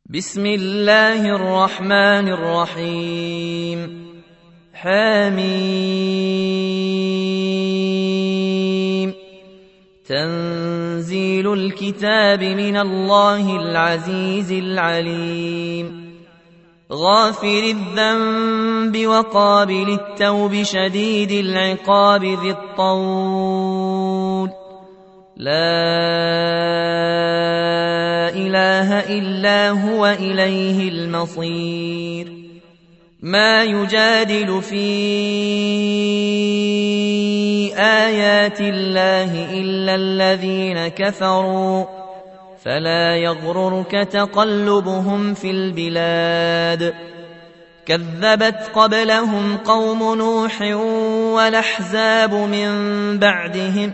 بسم الله الرحمن الرحيم. حميم. تنزيل الكتاب من الله العزيز العليم. غافر الذنب وقابل التوب شديد العقاب ذي الطول. لا إله إلا هو إليه المصير. ما يجادل في آيات الله إلا الذين كفروا فلا يغررك تقلبهم في البلاد. كذبت قبلهم قوم نوح والأحزاب من بعدهم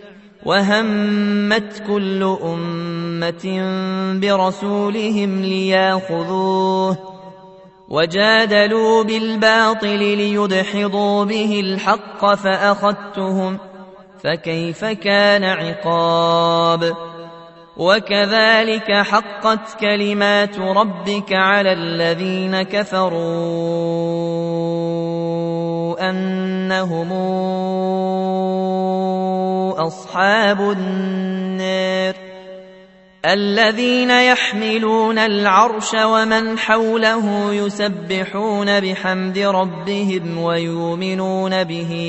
وهمت كل أمة برسولهم ليأخذوه وجادلوا بالباطل ليدحضوا به الحق فأخذتهم فكيف كان عقاب. وكذلك حقت كلمات ربك على الذين كفروا أنهم أصحاب النار. الذين يحملون العرش ومن حوله يسبحون بحمد ربهم ويؤمنون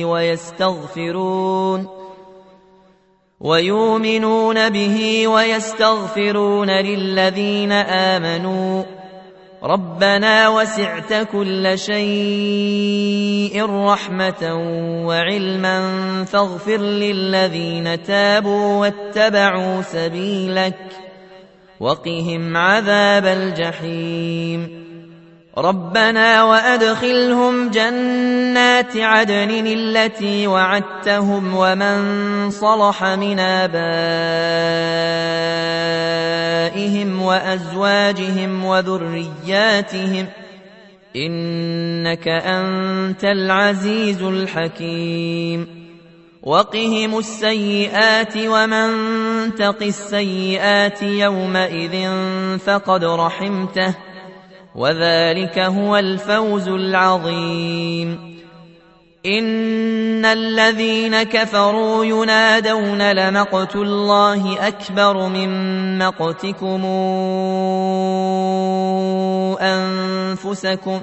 به ويستغفرون للذين آمنوا ربنا وسعت كل شيء رحمة وعلما فاغفر للذين تابوا واتبعوا سبيلك وقهم عذاب الجحيم. ربنا وأدخلهم جنات عدن التي وعدتهم ومن صلح من آبائهم وأزواجهم وذرياتهم إنك أنت العزيز الحكيم. وقهم السيئات ومن تق السيئات يومئذ فقد رحمته وذلك هو الفوز العظيم. إن الذين كفروا ينادون لمقت الله أكبر من مقتكم أنفسكم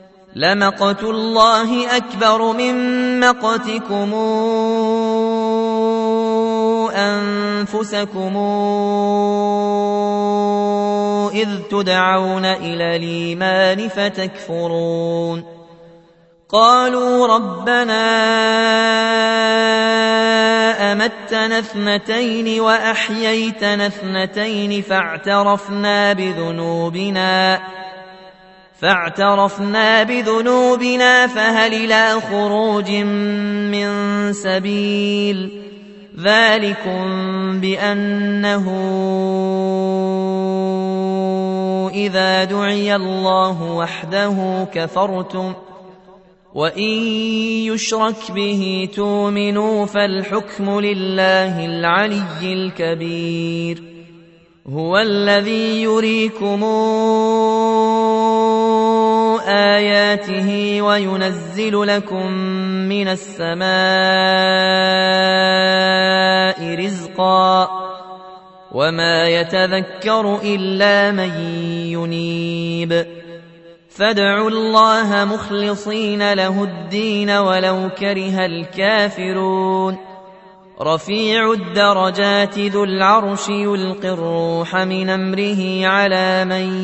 إذ تدعون إلى الإيمان فتكفرون. قالوا ربنا أمتنا اثنتين وأحييتنا اثنتين فاعترفنا بذنوبنا فهل إلى خروج من سبيل. ذلكم بأنه إذا دعي الله وحده كفرتم وإن يشرك به تؤمنوا فالحكم لله العلي الكبير. هو الذي يريكم آياته وينزل لكم من السماء رزقا وما يتذكر إلا من ينيب. فادعوا الله مخلصين له الدين ولو كره الكافرون. رفيع الدرجات ذو العرش يلقي الروح من أمره على من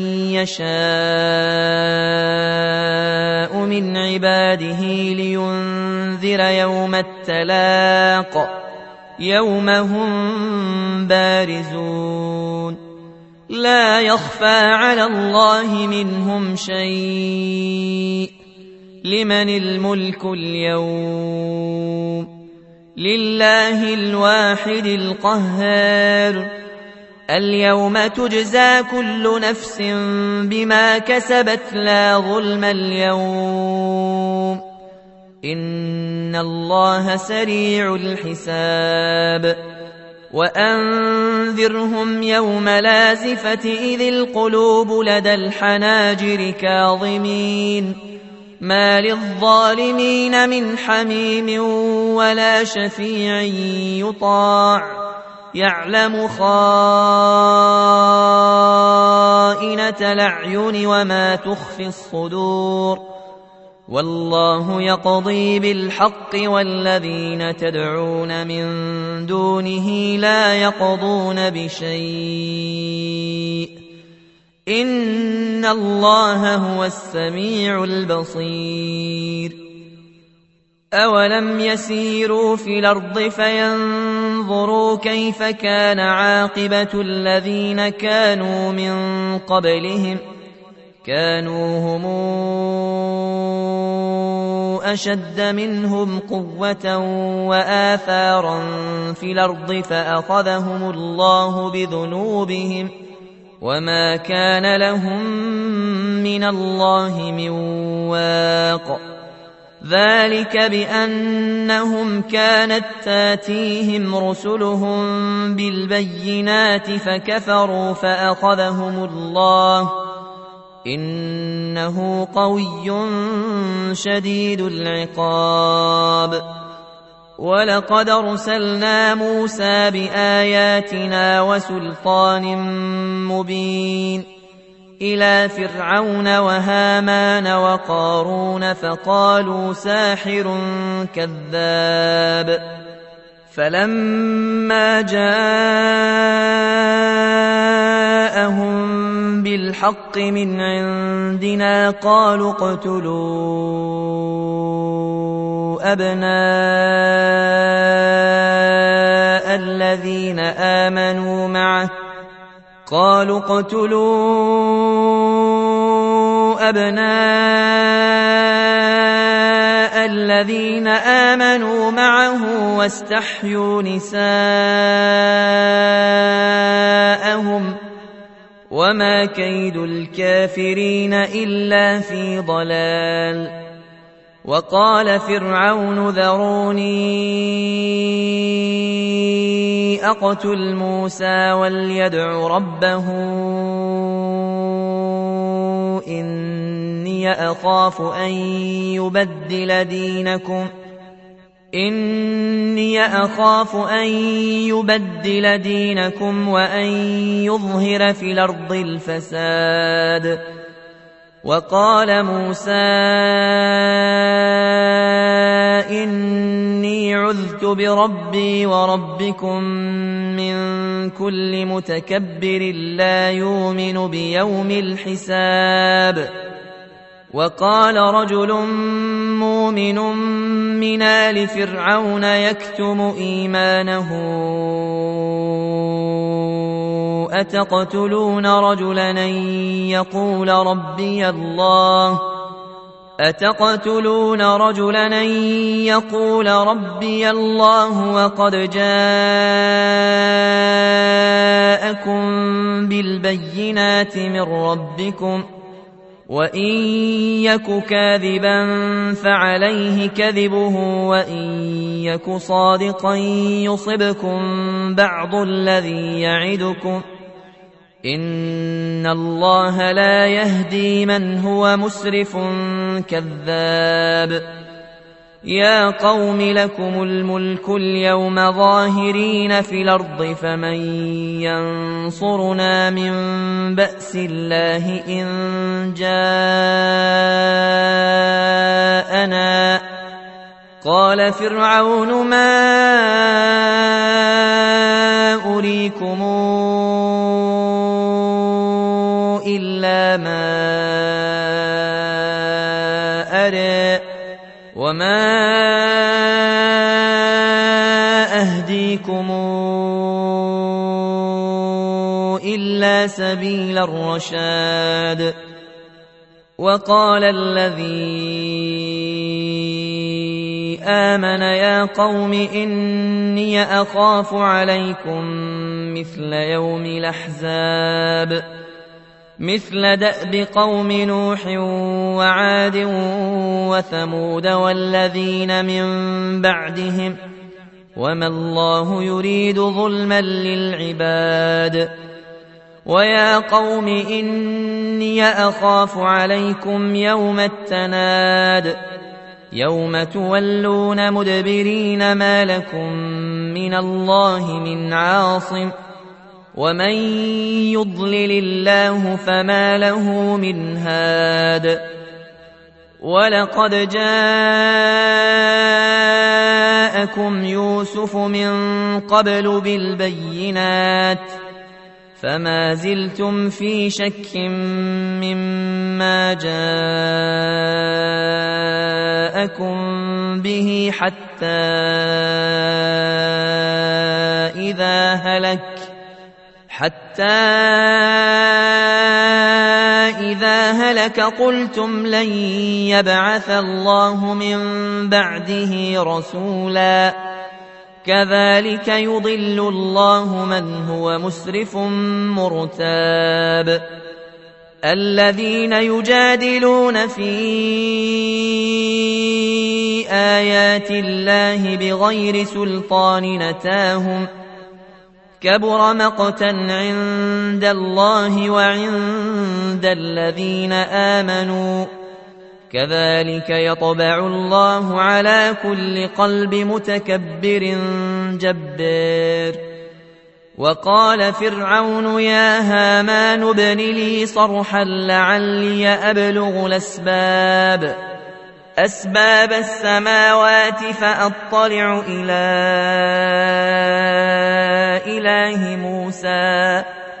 يشاء من عباده لينذر يوم التلاق يوم هم بارزون لا يخفى على الله منهم شيء. لمن الملك اليوم؟ لله الواحد القهار. اليوم تجزى كل نفس بما كسبت لا ظلم اليوم إن الله سريع الحساب. وأنذرهم يوم لازفة إذ القلوب لدى الحناجر كاظمين ما للظالمين من حميم ولا شفيع يطاع يعلم خائنة الأعين وما تخفي الصدور والله يقضي بالحق والذين تدعون من دونه لا يقضون بشيء إن الله هو السميع البصير أولم يسيروا في الأرض فينظروا كيف كان عاقبة الذين كانوا من قبلهم كانوا هم أشد منهم قوة وآثارا في الأرض فأخذهم الله بذنوبهم وما كان لهم من الله من واق ذلك بأنهم كانت تاتيهم رسلهم بالبينات فكفروا فأخذهم الله إنه قوي شديد العقاب ولقد أرسلنا موسى بآياتنا وسلطان مبين إلى فرعون وهامان وقارون فقالوا ساحر كذاب فلما جاءهم بالحق من عندنا قالوا اقتلوا أبناء الذين آمنوا معه واستحيوا نساءهم وما كيد الكافرين إلا في ضلال وقال فرعون ذروني أقتل موسى وليدع ربه إني أخاف أن يبدل دينكم وأن يظهر في الأرض الفساد وقال موسى إني عذت بربي وربكم من كل متكبر لا يؤمن بيوم الحساب وقال رجل مؤمن من آل فرعون يكتم إيمانه أتقتلون رجلا أن يقول ربي الله وقد جاءكم بالبينات من ربكم وإن يك كاذبا فعليه كذبه وإن يك صادقا يصبكم بعض الذي يعدكم إن الله لا يهدي من هو مسرف كذاب يا قوم لكم الملك اليوم ظاهرين في الأرض فمن ينصرنا من بأس الله إن جاءنا قال فرعون ما أريكم إلا ما أرى وما أهديكم إلا سبيل الرشاد وقال الذي آمن يا قوم إني أخاف عليكم مثل يوم الأحزاب مثل دأب قوم نوح وعاد وثمود والذين من بعدهم وما الله يريد ظلما للعباد. ويا قوم إني أخاف عليكم يوم التناد يوم تولون مدبرين ما لكم من الله من عاصم ومن يضلل الله فما له من هاد. ولقد جاءكم يوسف من قبل بالبينات فما زلتم في شك مما جاءكم به حتى إذا هلك قلتم لن يبعث الله من بعده رسولا كذلك يضل الله من هو مسرف مرتاب. الذين يجادلون في آيات الله بغير سلطان أتاهم كبر مقتا عند الله وعند الذين آمنوا كذلك يطبع الله على كل قلب متكبر جبار. وقال فرعون يا هامان ابن لي صرحا لعلي أبلغ أسباب السماوات فأطلع إلى إله موسى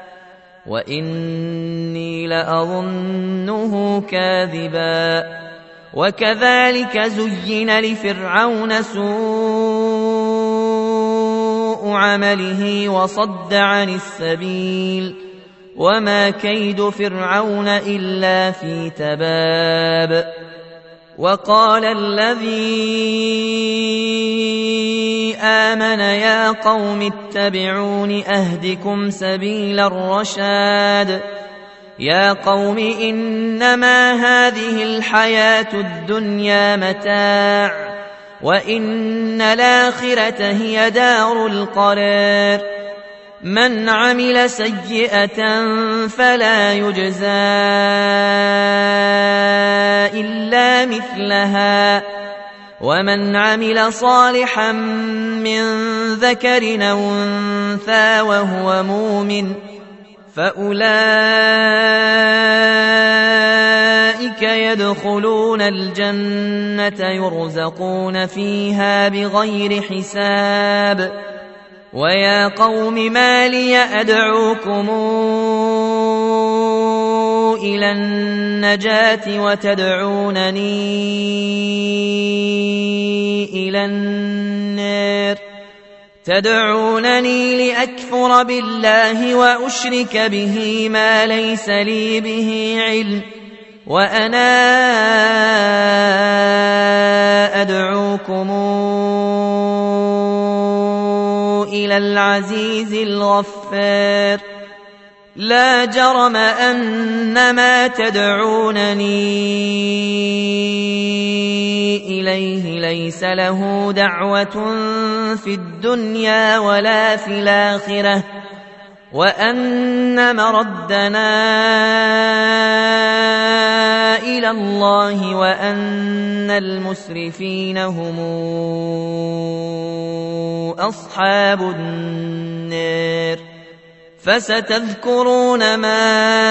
وإني لأظنه كاذبا. وكذلك زين لفرعون سوء عمله وصد عن السبيل وما كيد فرعون إلا في تباب. وقال الذي آمن يا قوم اتبعون أهدكم سبيل الرشاد. يا قوم إنما هذه الحياة الدنيا متاع وإن الآخرة هي دار القرار. من عمل سيئة فلا يجزى إلا مثلها ومن عمل صالحا من ذكر أو أنثى وهو مؤمن فأولئك يدخلون الجنة يرزقون فيها بغير حساب. ويا قوم ما لي أدعوكم إلى النجاة وتدعونني إلى النار تدعونني لأكفر بالله وأشرك به ما ليس لي به علم وأنا أدعوكم إلى العزيز الغفار. لا جرم أن ما تدعونني إليه ليس له دعوة في الدنيا ولا في الآخرة وأن مردنا إلى الله وأن المسرفين هم أصحاب النار. فستذكرون ما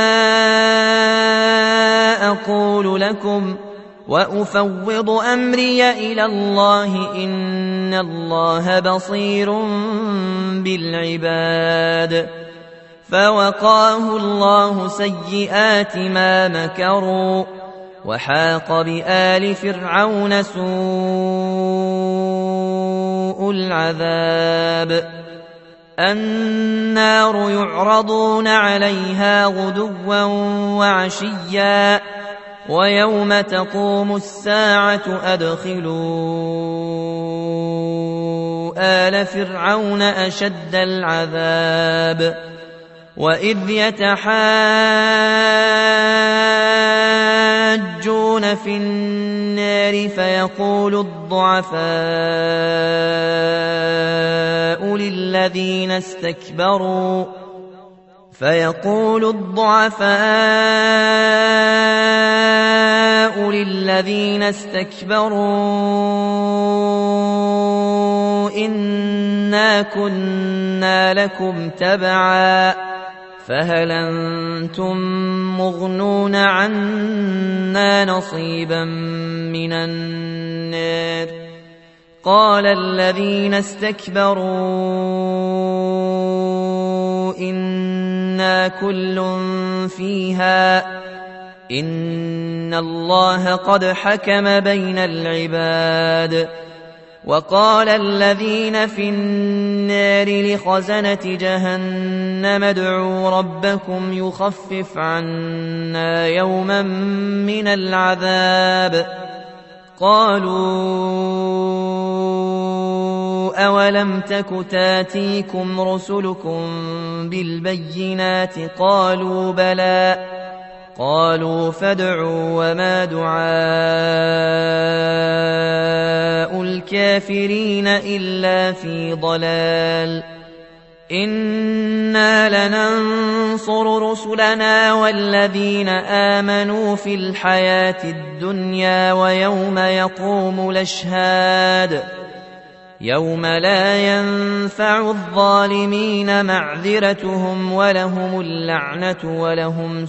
أقول لكم وأفوض أمري إلى الله إن الله بصير بالعباد. فوقاه الله سيئات ما مكروا وحاق بآل فرعون سوء العذاب. النار يعرضون عليها غدوا وعشيا ويوم تقوم الساعة أدخلوا آل فرعون أشد العذاب. وإذ يتحاجون في النار فيقول الضعفاء للذين استكبروا إنا كنا لكم تبعا فهل أنتم مغنون عنا نصيبا من النار قال الذين استكبروا إنا كل فيها إن الله قد حكم بين العباد وقال الذين في النار لخزنة جهنم ادعوا ربكم يخفف عنا يوما من العذاب قالوا أولم تك تاتيكم رسلكم بالبينات قالوا بلى قالوا فادعوا وما دعاء الكافرين إلا في ضلال إنا لننصر رسلنا والذين آمنوا في الحياة الدنيا ويوم يقوم الأشهاد يوم لا ينفع الظالمين معذرتهم ولهم اللعنة ولهم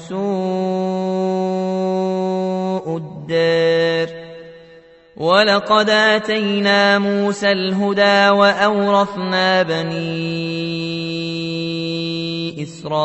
سوء الدار ولقد آتينا موسى الهدى وأورثنا بني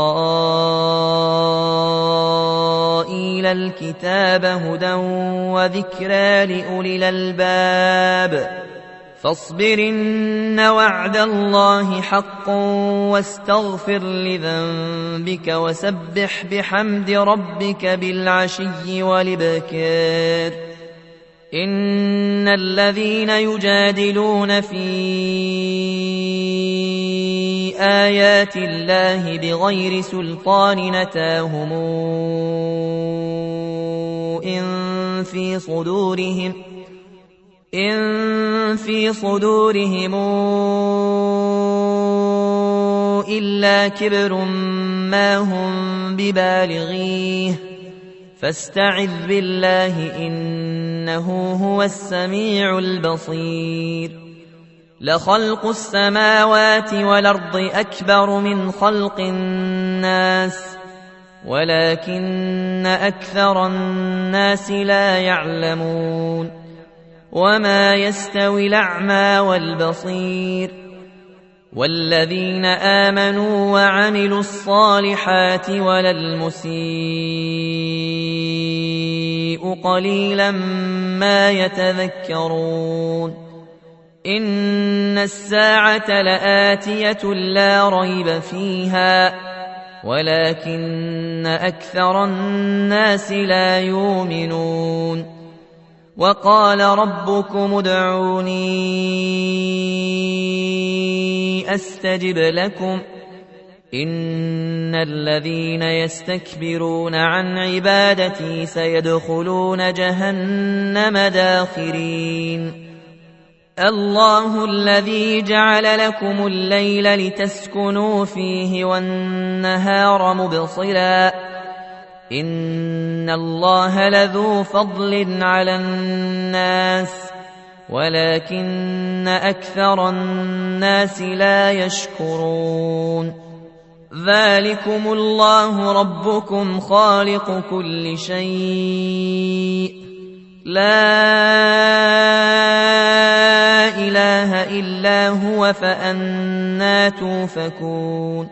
إسرائيل الكتاب هدى وذكرى لأولي الألباب فاصبر إن وعد الله حق واستغفر لذنبك وسبح بحمد ربك بالعشي والإبكار إن الذين يجادلون في آيات الله بغير سلطان أتاهم إن في صدورهم إلا كبر ما هم ببالغيه فاستعذ بالله إنه هو السميع البصير لخلق السماوات والأرض أكبر من خلق الناس ولكن أكثر الناس لا يعلمون وما يستوي الأعمى والبصير والذين آمنوا وعملوا الصالحات ولا المسيء قليلا ما يتذكرون إن الساعة لآتية لا ريب فيها ولكن أكثر الناس لا يؤمنون وقال ربكم ادعوني أستجب لكم إن الذين يستكبرون عن عبادتي سيدخلون جهنم داخرين الله الذي جعل لكم الليل لتسكنوا فيه والنهار مبصرا إن الله لذو فضل على الناس ولكن أكثر الناس لا يشكرون ذلكم الله ربكم خالق كل شيء لا إله إلا هو فأنى توفكون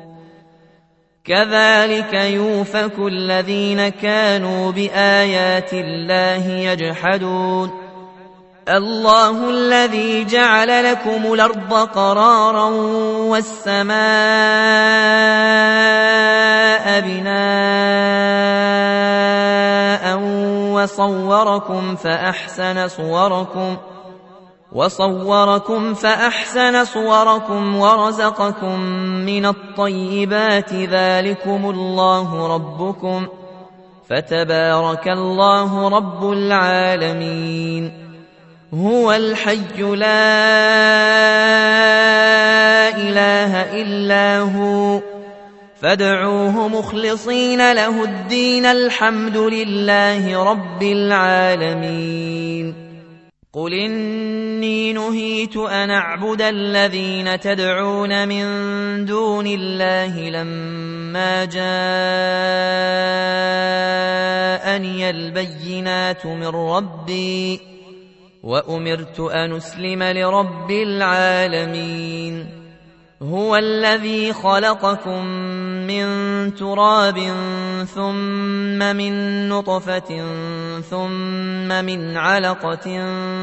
كذلك يؤفك الذين كانوا بآيات الله يجحدون الله الذي جعل لكم الأرض قرارا والسماء بناء وصوركم فأحسن صوركم ورزقكم من الطيبات ذلكم الله ربكم فتبارك الله رب العالمين هو الحي لا إله إلا هو فادعوه مخلصين له الدين الحمد لله رب العالمين قل إني نهيت أن أعبد الذين تدعون من دون الله لما جاءني البينات من ربي وأمرت أن أسلم لرب العالمين هو الذي خلقكم من تراب ثم من نطفة ثم من علقة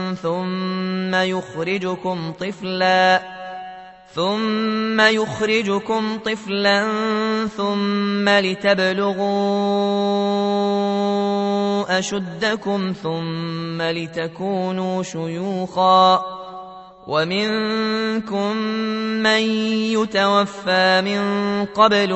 ثم يخرجكم طفلا ثم لتبلغوا أشدكم ثم لتكونوا شيوخا ومنكم من يتوفى من قبل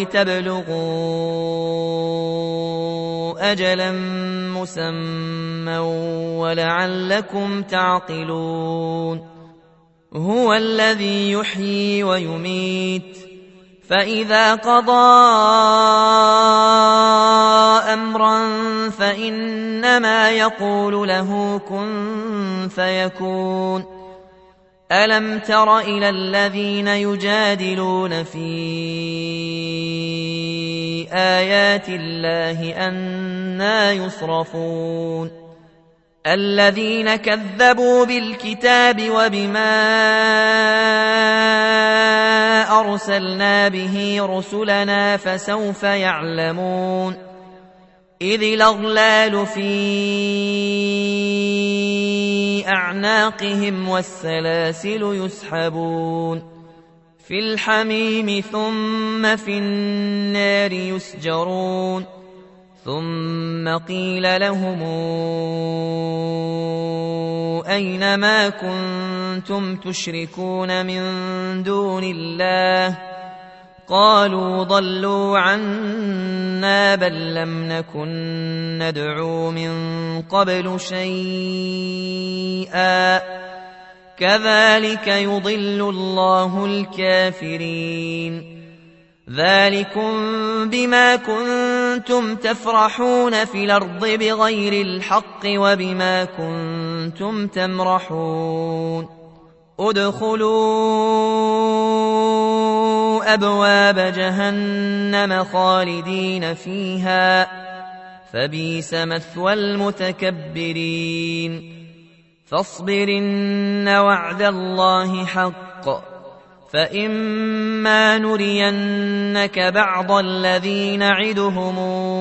ولتبلغوا أجلا مسمى ولعلكم تعقلون هو الذي يحيي ويميت فإذا قضى أمرا فإنما يقول له كن فيكون ألم تر إلى الذين يجادلون في آيات الله أنى يصرفون الذين كذبوا بالكتاب وبما أرسلنا به رسلنا فسوف يعلمون إذ الأغلال في أعناقهم والسلاسل يسحبون في الحميم ثم في النار يسجرون ثم قيل لهم أين ما كنتم تشركون من دون الله قالوا ضلوا عنا بل لم نكن ندعو من قبل شيئا كذلك يضل الله الكافرين ذلكم بما كنتم تفرحون في الأرض بغير الحق وبما كنتم تمرحون ادخلوا أبواب جهنم خالدين فيها فبئس مثوى المتكبرين فاصبر إن وعد الله حق فإما نرينك بعض الذي نعدهم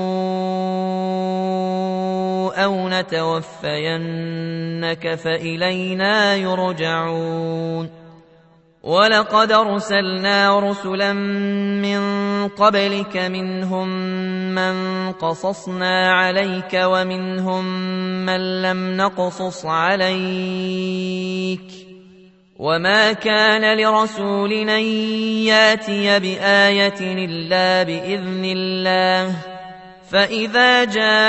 أو نتوفينك فإلينا يرجعون ولقد أرسلنا رسلا من قبلك منهم من قصصنا عليك ومنهم من لم نقصص عليك وما كان لرسول أن ياتي بآية إلا بإذن الله فإذا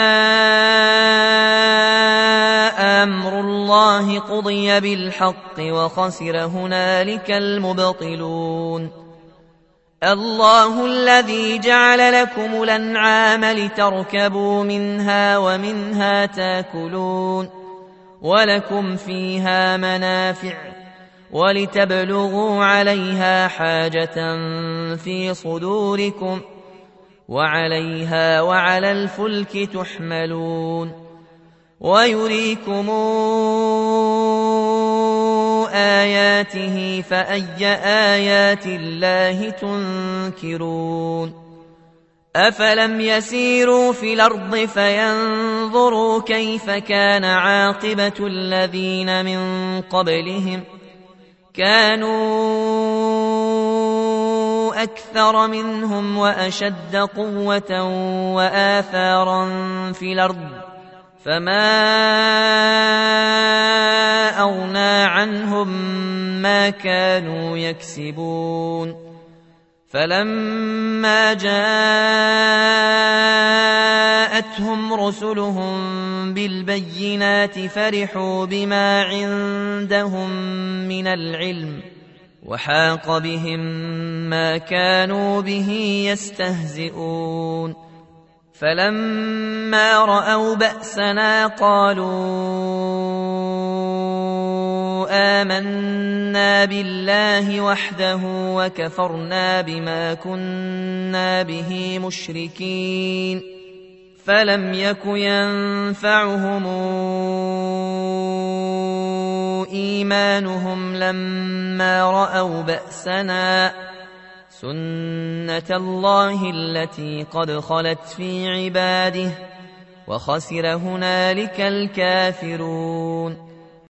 جاء أمر الله قضي بالحق وخسر هنالك المبطلون الله الذي جعل لكم الأنعام لتركبوا منها ومنها تاكلون ولكم فيها منافع ولتبلغوا عليها حاجة في صدوركم وعليها وعلى الفلك تحملون ويريكم آياته فأي آيات الله تنكرون أفلم يسيروا في الأرض فينظروا كيف كان عاقبة الذين من قبلهم كانوا أكثر منهم وأشد قوة وآثارا في الأرض فما أغنى عنهم ما كانوا يكسبون فلما جاءتهم رسلهم بالبينات فرحوا بما عندهم من العلم وحاق بهم ما كانوا به يستهزئون فلما رأوا بأسنا قالوا آمنا بالله وحده وكفرنا بما كنا به مشركين فلم يك ينفعهم إيمانهم لما رأوا بأسنا سنة الله التي قد خلت في عباده وخسر هنالك الكافرون